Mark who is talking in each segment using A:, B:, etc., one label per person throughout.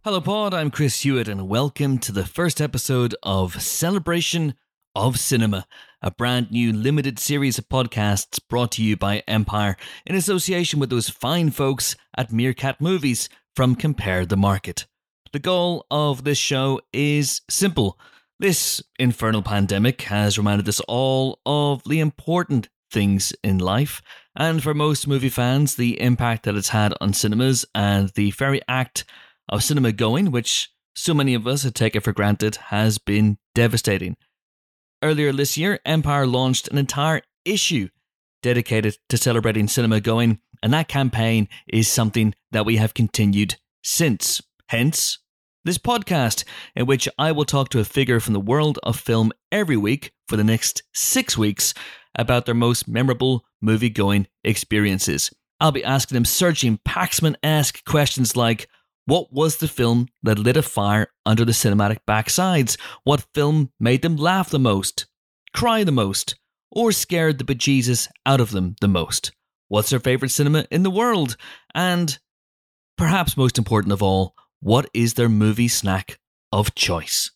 A: Hello, Pod. I'm Chris Hewitt, and welcome to the first episode of Celebration of Cinema, a brand new limited series of podcasts brought to you by Empire in association with those fine folks at Meerkat Movies from Compare the Market. The goal of this show is simple. This infernal pandemic has reminded us all of the important things in life, and for most movie fans, the impact that it's had on cinemas and the very act of cinema going, which so many of us had taken for granted, has been devastating. Earlier this year, Empire launched an entire issue dedicated to celebrating cinema going, and that campaign is something that we have continued since. Hence, this podcast, in which I will talk to a figure from the world of film every week for the next 6 weeks about their most memorable movie-going experiences. I'll be asking them searching Paxman-esque questions like, what was the film that lit a fire under the cinematic backsides? What film made them laugh the most, cry the most, or scared the bejesus out of them the most? What's their favourite cinema in the world? And, perhaps most important of all, what is their movie snack of choice?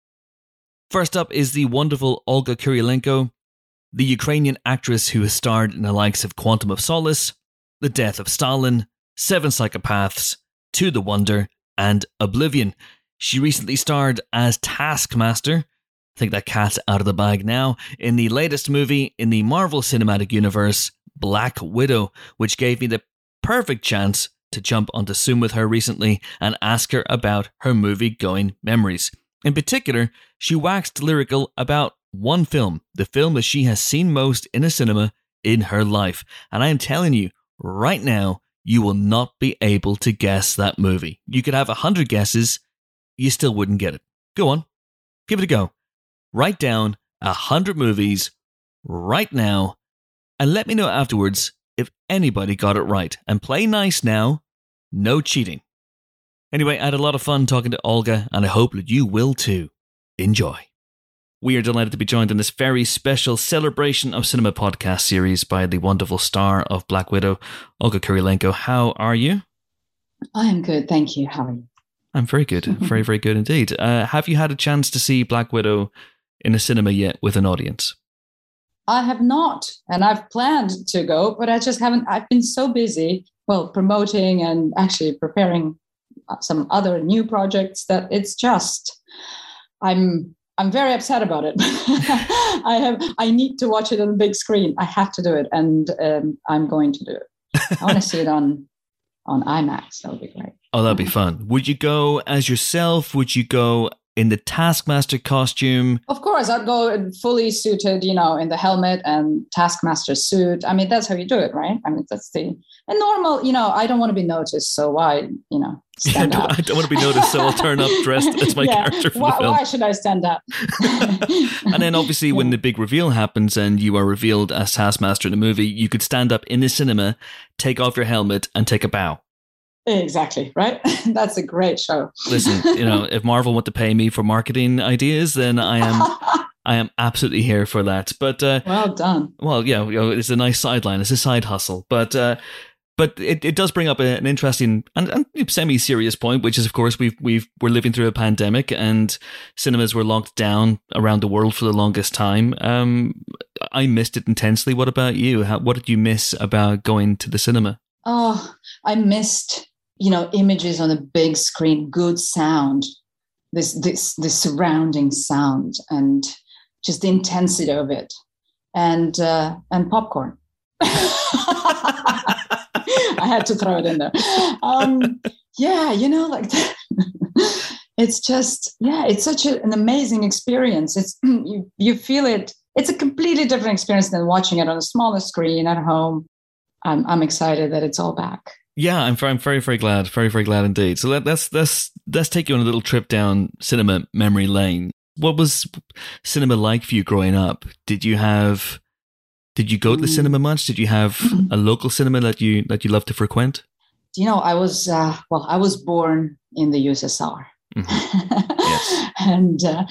A: First up is the wonderful Olga Kurylenko, the Ukrainian actress who has starred in the likes of Quantum of Solace, The Death of Stalin, Seven Psychopaths, To the Wonder, and Oblivion. She recently starred as Taskmaster, I think that cat's out of the bag now, in the latest movie in the Marvel Cinematic Universe, Black Widow, which gave me the perfect chance to jump onto Zoom with her recently and ask her about her movie-going memories. In particular, she waxed lyrical about one film, the film that she has seen most in a cinema in her life. And I am telling you, right now, you will not be able to guess that movie. You could have 100 guesses, you still wouldn't get it. Go on, give it a go. Write down 100 movies right now, and let me know afterwards if anybody got it right. And play nice now, no cheating. Anyway, I had a lot of fun talking to Olga, and I hope that you will too. Enjoy. We are delighted to be joined in this very special Celebration of Cinema podcast series by the wonderful star of Black Widow, Olga Kurylenko. How are you?
B: I'm good, thank you. How are you?
A: I'm very good. Very, very good indeed. Have you had a chance to see Black Widow in a cinema yet with an audience?
B: I have not, and I've planned to go, but I just haven't. I've been so busy, promoting and actually preparing some other new projects that it's just, I'm very upset about it. I need to watch it on the big screen. I have to do it, and I'm going to do it. I want to see it on IMAX. That would be great.
A: Oh, that'd be fun. Would you go as yourself? Would you go in the Taskmaster costume?
B: Of course, I'd go fully suited, in the helmet and Taskmaster suit. I mean, that's how you do it, right? I mean, that's the normal, I don't want to be noticed, so why, stand out?
A: I don't want to be noticed, so I'll turn up dressed as my character from the film.
B: Why should I stand out?
A: And then obviously when the big reveal happens and you are revealed as Taskmaster in the movie, you could stand up in the cinema, take off your helmet and take a bow.
B: Exactly, right? That's a great show.
A: Listen, if Marvel want to pay me for marketing ideas, then I am absolutely here for that. But
B: well done.
A: Well, yeah, it's a nice sideline. It's a side hustle. But it does bring up an interesting and semi-serious point, which is, of course, we're living through a pandemic and cinemas were locked down around the world for the longest time. I missed it intensely. What about you? What did you miss about going to the cinema?
B: Oh, I missed images on a big screen, good sound, this surrounding sound, and just the intensity of it, and popcorn. I had to throw it in there. It's just, it's such an amazing experience. It's you feel it. It's a completely different experience than watching it on a smaller screen at home. I'm excited that it's all back.
A: Yeah, I'm very, very glad. Very, very glad indeed. So let's take you on a little trip down cinema memory lane. What was cinema like for you growing up? Did you go to the cinema much? Did you have a local cinema that you love to frequent?
B: I was born in the USSR.
A: Mm-hmm. Yes.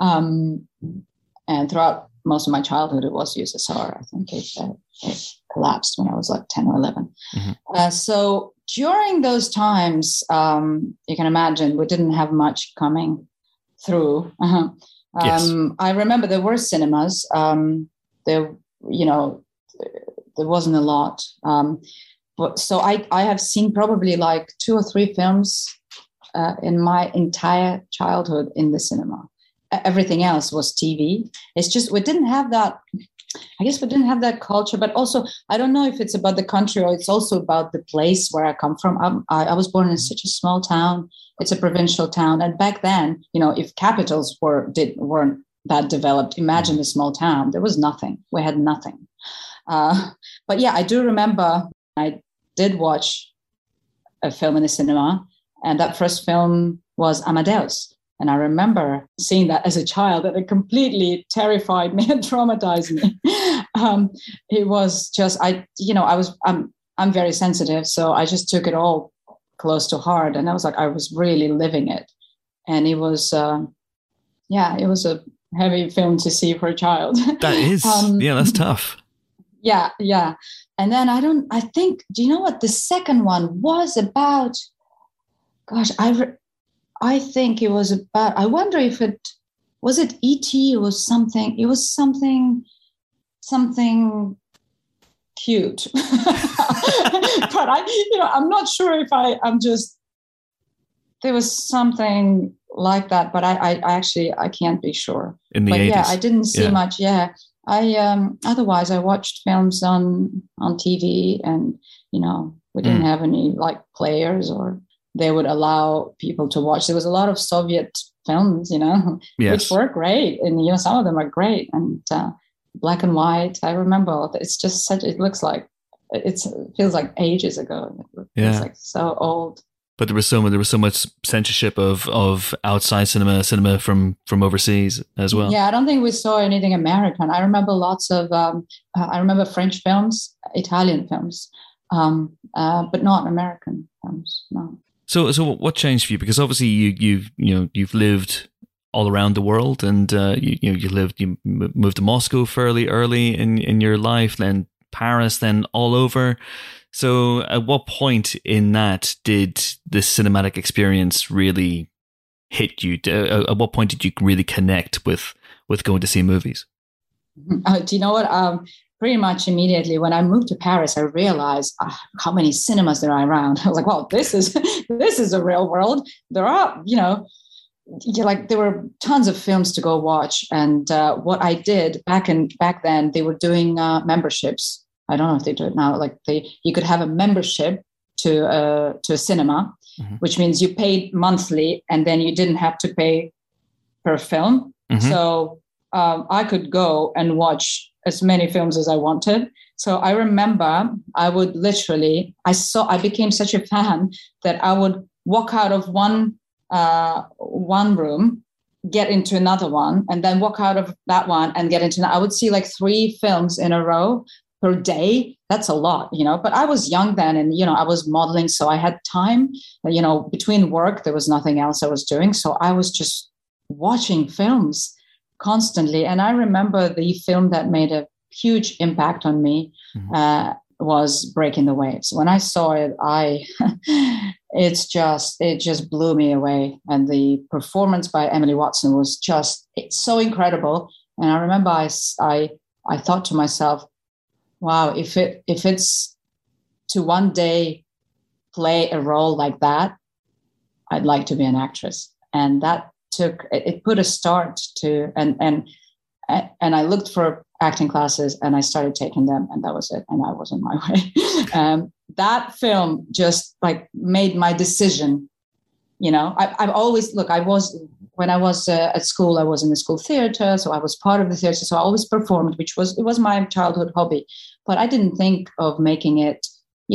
B: And throughout most of my childhood, it was USSR. I think it collapsed when I was like 10 or 11.
A: Mm-hmm.
B: So during those times, you can imagine we didn't have much coming through.
A: Yes.
B: I remember there were cinemas. There, there wasn't a lot. But so I have seen probably like 2 or 3 films in my entire childhood in the cinema. Everything else was TV. It's just we didn't have that. I guess we didn't have that culture, but also I don't know if it's about the country or it's also about the place where I come from. I was born in such a small town. It's a provincial town, and back then, if capitals weren't that developed, imagine a small town. There was nothing. We had nothing. But yeah, I do remember I did watch a film in the cinema, and that first film was Amadeus. And I remember seeing that as a child, and it completely terrified me and traumatized me. It was just, I'm very sensitive, so I just took it all close to heart, and I was really living it. And it was, it was a heavy film to see for a child.
A: That is, that's tough.
B: Yeah. And then do you know what the second one was about? Gosh, I think it was about, I wonder if was it E.T. or something? It was something cute. But I'm not sure if there was something like that, but I can't be sure.
A: In the 80s.
B: Yeah, I didn't see much. Yeah. Otherwise I watched films on TV, and, we didn't have any like players, or they would allow people to watch. There was a lot of Soviet films, which were great. And, some of them are great, and black and white. I remember it's just it feels like ages ago. It's like so old.
A: But there was so much censorship of outside cinema from overseas as well.
B: Yeah, I don't think we saw anything American. I remember lots of, I remember French films, Italian films, but not American films, no.
A: So what changed for you? Because obviously you've lived all around the world, and you moved to Moscow fairly early in your life, then Paris, then all over. So at what point in that did the cinematic experience really hit you? At what point did you really connect with going to see movies?
B: Do you know what? Pretty much immediately when I moved to Paris, I realized how many cinemas there are around. I was like, well, this is a real world. There are, there were tons of films to go watch. And what I did back then, they were doing memberships. I don't know if they do it now. You could have a membership to a cinema, which means you paid monthly, and then you didn't have to pay per film. So I could go and watch as many films as I wanted. So I remember I would literally, I became such a fan that I would walk out of one room, get into another one, and then walk out of that one and get into, I would see like 3 films in a row per day. That's a lot, but I was young then, and, I was modeling, so I had time, between work, there was nothing else I was doing. So I was just watching films constantly. And I remember the film that made a huge impact on me was Breaking the Waves. When I saw it, it just blew me away. And the performance by Emily Watson was it's so incredible. And I remember I thought to myself, wow, if it's to one day play a role like that, I'd like to be an actress. And that put a start to, and I looked for acting classes, and I started taking them, and that was it. And I was on my way. That film just made my decision. I've always, when I was at school, I was in the school theater. So I was part of the theater. So I always performed, it was my childhood hobby, but I didn't think of making it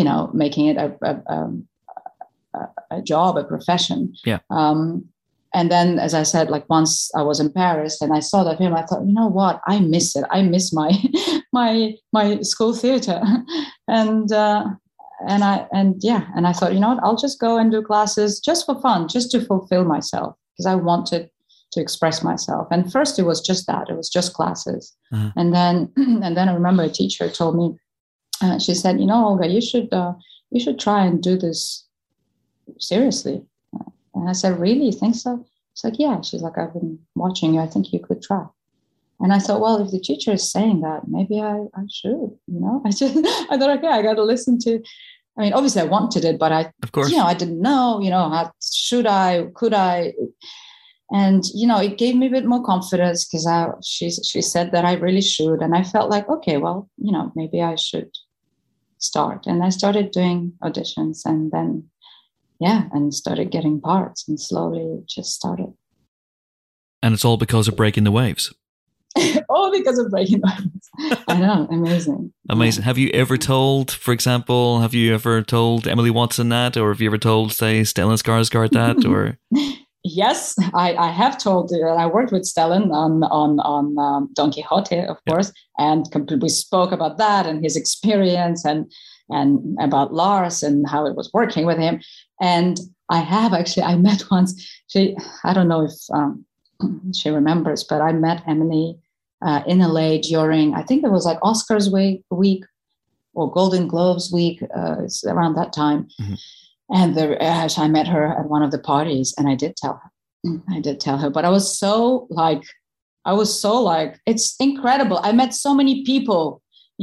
B: a job, a profession.
A: Yeah.
B: And then, as I said, once I was in Paris and I saw that film, I thought, you know what? I miss it. I miss my my school theater, and I thought, you know what? I'll just go and do classes just for fun, just to fulfill myself, because I wanted to express myself. And first, it was just that; it was just classes, and then I remember a teacher told me, she said, Olga, you should you should try and do this seriously. And I said, really, you think so? She's like, yeah. She's like, I've been watching you. I think you could try. And I thought, well, if the teacher is saying that, maybe I should, I thought, okay, I got to listen to, I mean, obviously I wanted it, but
A: of course,
B: I didn't know, how should I, could I, and, it gave me a bit more confidence because she said that I really should. And I felt like, okay, well, maybe I should start. And I started doing auditions and then, and started getting parts and slowly just started.
A: And it's all because of Breaking the Waves.
B: All because of Breaking the Waves. I know, amazing.
A: Amazing. Have you ever told, for example, Emily Watson that, or have you ever told, say, Stellan Skarsgård that, or?
B: Yes, I have told. I worked with Stellan on Don Quixote, of course, and we spoke about that and his experience and about Lars and how it was working with him. And I met once. I don't know if she remembers, but I met Emily in LA during, I think it was like Oscars week or Golden Globes week. It's around that time. Mm-hmm. And I met her at one of the parties, and I did tell her. But I was so like, it's incredible. I met so many people,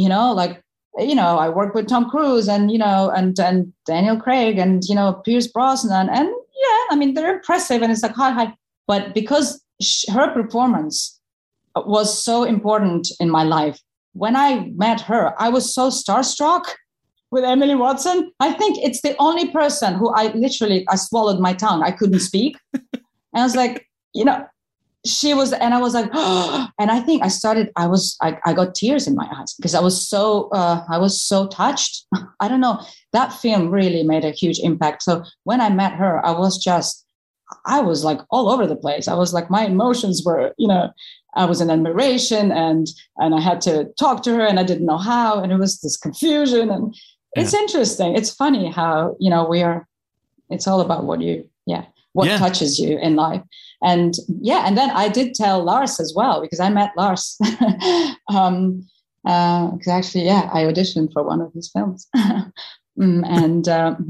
B: I worked with Tom Cruise and, and Daniel Craig and, Pierce Brosnan. And I mean, they're impressive. And it's like, hi. But because her performance was so important in my life, when I met her, I was so starstruck with Emily Watson. I think it's the only person who I swallowed my tongue. I couldn't speak. And I was like, she was, and I was like, oh, and I think I got tears in my eyes because I was so touched. I don't know. That film really made a huge impact. So when I met her, I was like all over the place. I was like, my emotions were, I was in admiration and I had to talk to her and I didn't know how. And it was this confusion. And it's interesting. It's funny how, it's all about what touches you in life. And and then I did tell Lars as well, because I met Lars. Because actually, I auditioned for one of his films. And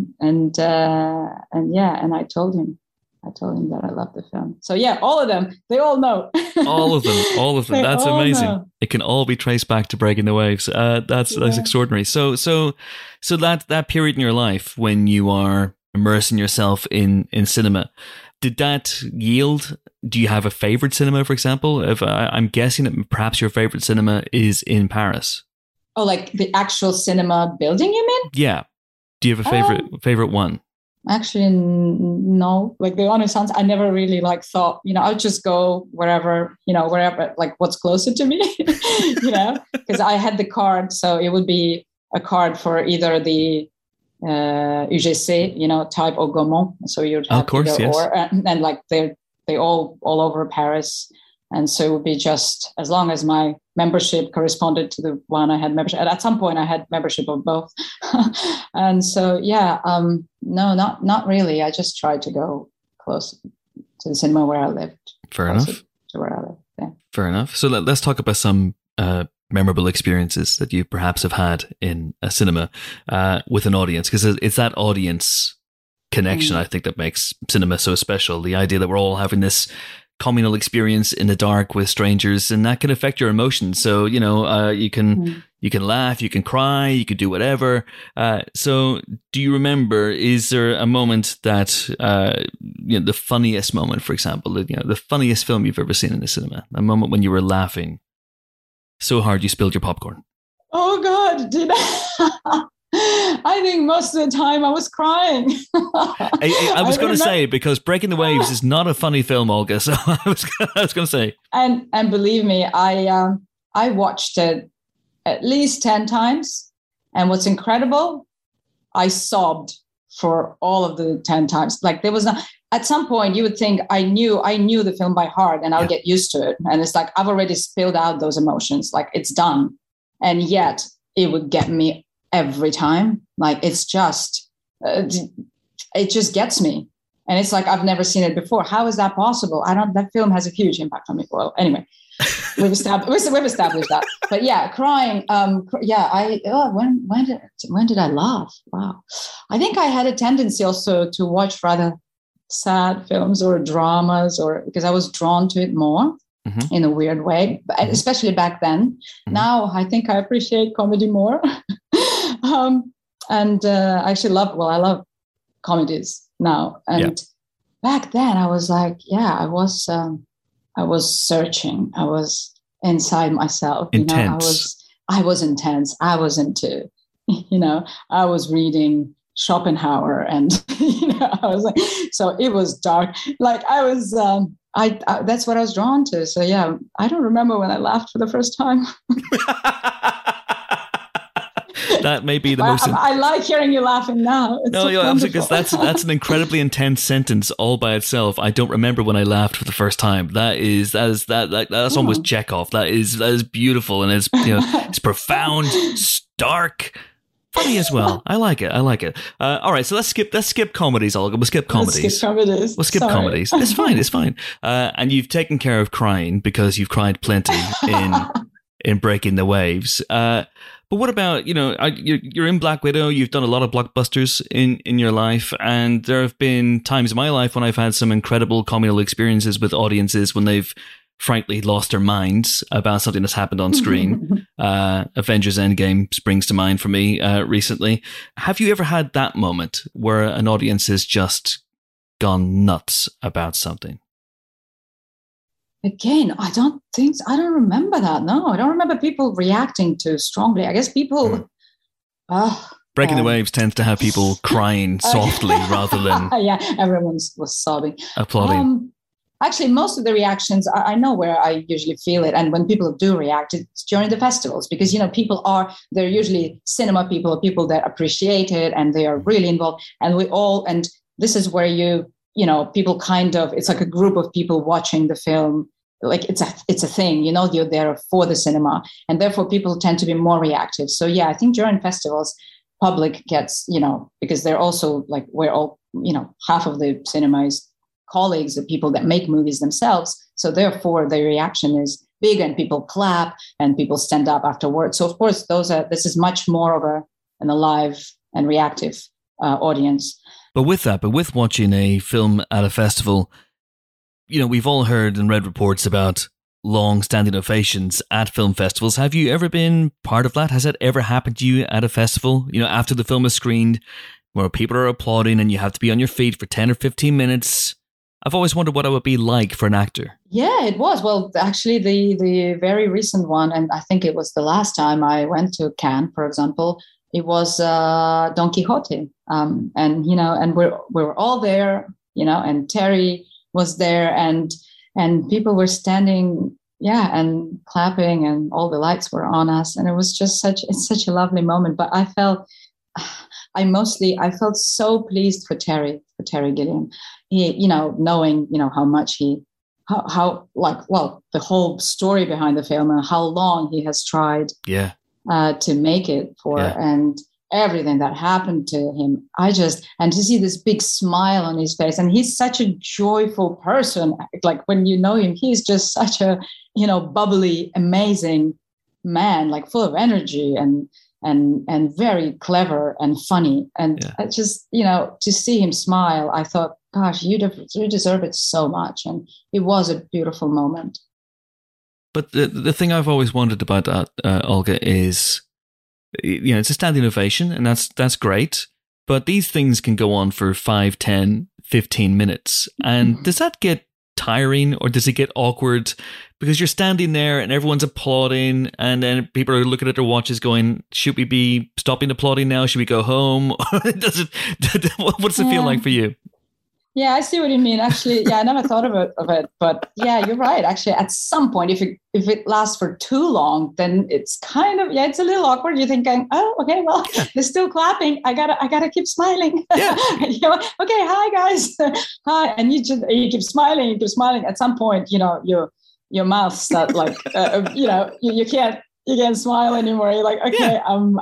B: I told him that I love the film. So all of them, they all know. all of
A: them. That's amazing. Know. It can all be traced back to Breaking the Waves. That's extraordinary. So that period in your life when you are immersing yourself in cinema, did that yield? Do you have a favorite cinema, for example? If I'm guessing that perhaps your favorite cinema is in Paris.
B: Oh, like the actual cinema building, you mean?
A: Yeah. Do you have a favorite one?
B: Actually, no. Like the honest answer, I never really thought, I would just go wherever, like what's closer to me, because I had the card. So it would be a card for either the UGC, type or Gaumont. So you'd have and like they all over Paris. And so it would be just as long as my membership corresponded to the one I had membership. At some point I had membership of both. And so, no, not really. I just tried to go close to the cinema where I lived.
A: Fair enough.
B: To where I lived, yeah.
A: Fair enough. So let's talk about some memorable experiences that you perhaps have had in a cinema with an audience, because it's that audience connection, I think, that makes cinema so special. The idea that we're all having this communal experience in the dark with strangers, and that can affect your emotions. So, you can laugh, you can cry, you can do whatever. So do you remember, is there a moment that, the funniest moment, for example, the funniest film you've ever seen in the cinema, a moment when you were laughing so hard you spilled your popcorn?
B: Oh God, did I think most of the time I was crying.
A: I was going to say, because Breaking the Waves is not a funny film, Olga. So I was going to say,
B: and believe me, I watched it at least 10 times, and what's incredible, I sobbed for all of the 10 times. Like there was not. At some point, you would think I knew the film by heart, and I'll get used to it. And it's like I've already spilled out those emotions, like it's done, and yet it would get me every time. Like it's just, it just gets me. And it's like, I've never seen it before. How is that possible? That film has a huge impact on me. Well, anyway, we've established that. But yeah, crying. When did I laugh? Wow. I think I had a tendency also to watch rather sad films or dramas, or because I was drawn to it more in a weird way, especially back then. Now I think I appreciate comedy more. And I actually I love comedies now. And back then I was like, I was searching. I was inside myself.
A: Intense.
B: I was intense. I was into, I was reading Schopenhauer, and I was like, so it was dark. Like I was, I that's what I was drawn to. So yeah, I don't remember when I laughed for the first time.
A: That may be the most.
B: I like hearing you laughing now. It's
A: absolutely, because that's an incredibly intense sentence all by itself. I don't remember when I laughed for the first time. That's almost Chekhov. That is beautiful, and it's profound, stark, funny as well. I like it. All right, so let's skip comedies, Olga. We'll skip comedies.
B: We'll skip comedies.
A: It's fine. And you've taken care of crying because you've cried plenty in Breaking the Waves. But what about, you're in Black Widow, you've done a lot of blockbusters in your life, and there have been times in my life when I've had some incredible communal experiences with audiences when they've frankly lost their minds about something that's happened on screen. Avengers Endgame springs to mind for me recently. Have you ever had that moment where an audience has just gone nuts about something?
B: Again, I don't remember that. No, I don't remember people reacting too strongly. I guess people...
A: Breaking the Waves tends to have people crying softly rather than...
B: Yeah, everyone was sobbing.
A: Applauding.
B: Actually, most of the reactions, I know where I usually feel it. And when people do react, it's during the festivals. Because, they're usually cinema people or people that appreciate it and they are really involved. And this is where people kind of... It's like a group of people watching the film. Like it's a thing, you're there for the cinema, and therefore people tend to be more reactive. So yeah, I think during festivals, public gets, because they're also like, we're all, half of the cinema is colleagues, the people that make movies themselves. So therefore the reaction is big and people clap and people stand up afterwards. So of course this is much more of an alive and reactive audience.
A: But with watching a film at a festival, we've all heard and read reports about long-standing ovations at film festivals. Have you ever been part of that? Has that ever happened to you at a festival? After the film is screened, where people are applauding and you have to be on your feet for 10 or 15 minutes. I've always wondered what it would be like for an actor.
B: Yeah, it was. Well, actually, the very recent one, and I think it was the last time I went to Cannes, for example, it was Don Quixote. And we were all there, and Terry was there, and people were standing, and clapping, and all the lights were on us, and it was just such a lovely moment. But I felt so pleased for Terry Gilliam. He, knowing how much the whole story behind the film and how long he has tried, to make it for, and everything that happened to him. And to see this big smile on his face, and he's such a joyful person. Like when you know him, he's just such a, bubbly, amazing man, like full of energy and very clever and funny. And I just, to see him smile, I thought, gosh, you deserve it so much. And it was a beautiful moment.
A: But the thing I've always wondered about that, Olga, is, it's a standing ovation, and that's great. But these things can go on for 5, 10, 15 minutes. And does that get tiring, or does it get awkward? Because you're standing there and everyone's applauding, and then people are looking at their watches going, should we be stopping applauding now? Should we go home? What does it feel like for you?
B: Yeah, I see what you mean. Actually, I never thought of it, but yeah, you're right. Actually, at some point, if it lasts for too long, then it's kind of, it's a little awkward. You're thinking, oh, okay, well, they're still clapping. I gotta keep smiling. Yeah. Okay, hi guys, hi, and you keep smiling. At some point, your mouth start like, you can't you can't smile anymore. You're like, okay, I'm,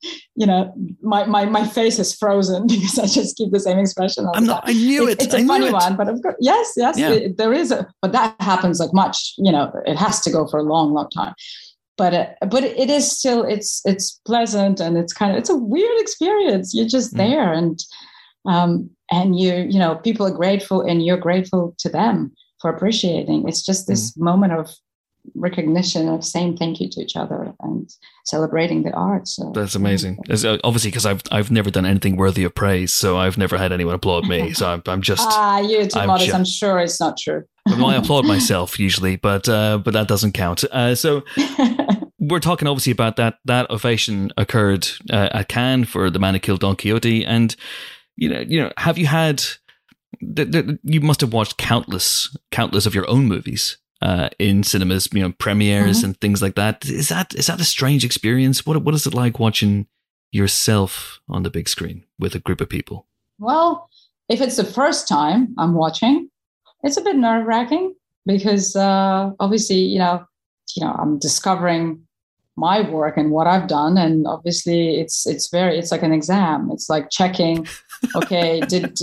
B: my face is frozen because I just keep the same expression.
A: I knew it.
B: It's a funny one, but of course, yes, there is but that happens like much, it has to go for a long, long time. But it is still, it's pleasant, and it's a weird experience. You're just there, and people are grateful, and you're grateful to them for appreciating. It's just this moment of recognition, of saying thank you to each other and celebrating the art. So
A: that's amazing. Obviously, because I've never done anything worthy of praise, so I've never had anyone applaud me. So I'm just
B: you're too modest. I'm sure it's not true.
A: Well, I applaud myself usually, but that doesn't count. So we're talking obviously about that ovation occurred at Cannes for The Man Who Killed Don Quixote, and have you had? You must have watched countless of your own movies in cinemas, premieres and things like that. Is that a strange experience? What is it like watching yourself on the big screen with a group of people?
B: Well, if it's the first time I'm watching, it's a bit nerve-wracking because obviously, I'm discovering my work and what I've done, and obviously it's like an exam. It's like checking, okay, did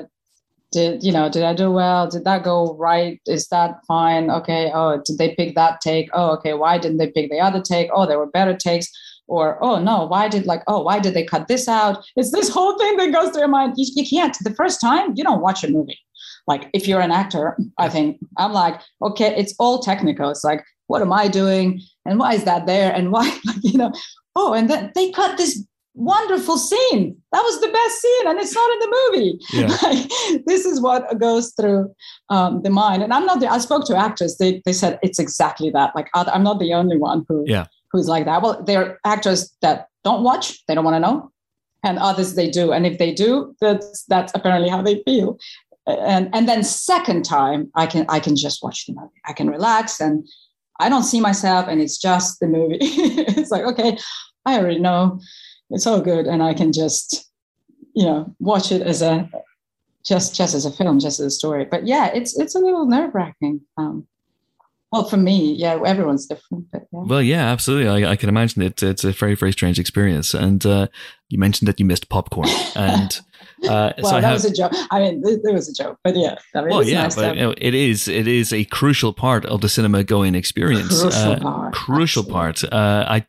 B: I do well? Did that go right? Is that fine? Okay. Oh, did they pick that take? Oh, okay. Why didn't they pick the other take? Oh, there were better takes. Or, oh no, why did they cut this out? It's this whole thing that goes through your mind. You can't. The first time, you don't watch a movie. Like if you're an actor, I think I'm like, okay, it's all technical. It's like, what am I doing? And why is that there? And why, and then they cut this wonderful scene. That was the best scene, and it's not in the movie. Yeah. This is what goes through the mind. And I spoke to actors. They said it's exactly that. Like I'm not the only one who's like that. Well, there are actors that don't watch. They don't want to know. And others they do. And if they do, that's apparently how they feel. And then second time, I can just watch the movie. I can relax, and I don't see myself, and it's just the movie. It's like, okay, I already know. It's all good, and I can just, watch it as just as a film, just as a story. But yeah, it's a little nerve-wracking. Well, for me, yeah, everyone's different. But yeah.
A: Well, yeah, absolutely. I can imagine it. It's a very, very strange experience. And you mentioned that you missed popcorn, and
B: well, so that was a joke. I mean, there was a joke, but yeah. Nice
A: but it is a crucial part of the cinema going experience. Crucial part. I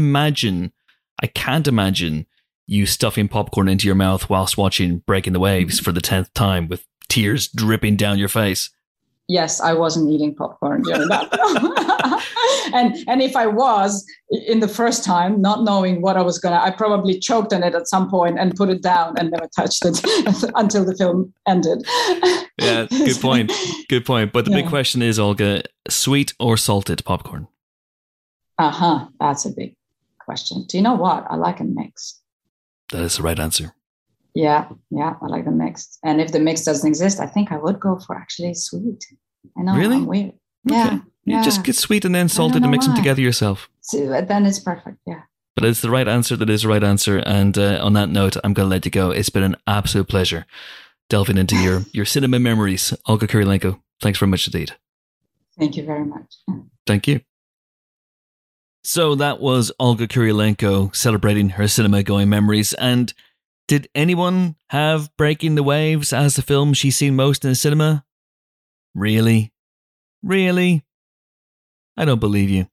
A: can't imagine you stuffing popcorn into your mouth whilst watching Breaking the Waves for the 10th time with tears dripping down your face.
B: Yes, I wasn't eating popcorn during that. and if I was in the first time, not knowing what I probably choked on it at some point and put it down and never touched it until the film ended.
A: Yeah, good point. Good point. But the big question is, Olga, sweet or salted popcorn?
B: That's a big question. Do you know what? I like a mix.
A: That is the right answer.
B: Yeah, I like the mix. And if the mix doesn't exist, I think I would go for actually sweet. I know,
A: really?
B: I'm weird.
A: Okay.
B: Yeah.
A: You just get sweet and then salted and mix them together yourself.
B: So then it's perfect, yeah.
A: But it's the right answer. That is the right answer. And on that note, I'm going to let you go. It's been an absolute pleasure delving into your cinema memories. Olga Kurylenko, thanks very much indeed.
B: Thank you very much.
A: Thank you. So that was Olga Kurylenko celebrating her cinema-going memories. And did anyone have Breaking the Waves as the film she's seen most in the cinema? Really? Really? I don't believe you.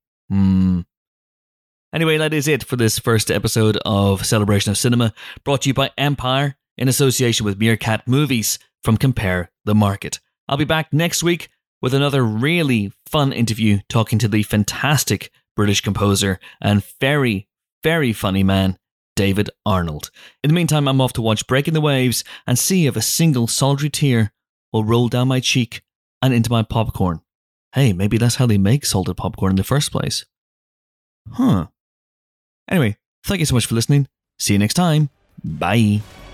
A: Anyway, that is it for this first episode of Celebration of Cinema, brought to you by Empire in association with Meerkat Movies from Compare the Market. I'll be back next week with another really fun interview talking to the fantastic British composer and very, very funny man, David Arnold. In the meantime, I'm off to watch Breaking the Waves and see if a single solitary tear will roll down my cheek and into my popcorn. Hey, maybe that's how they make salted popcorn in the first place. Anyway, thank you so much for listening. See you next time. Bye.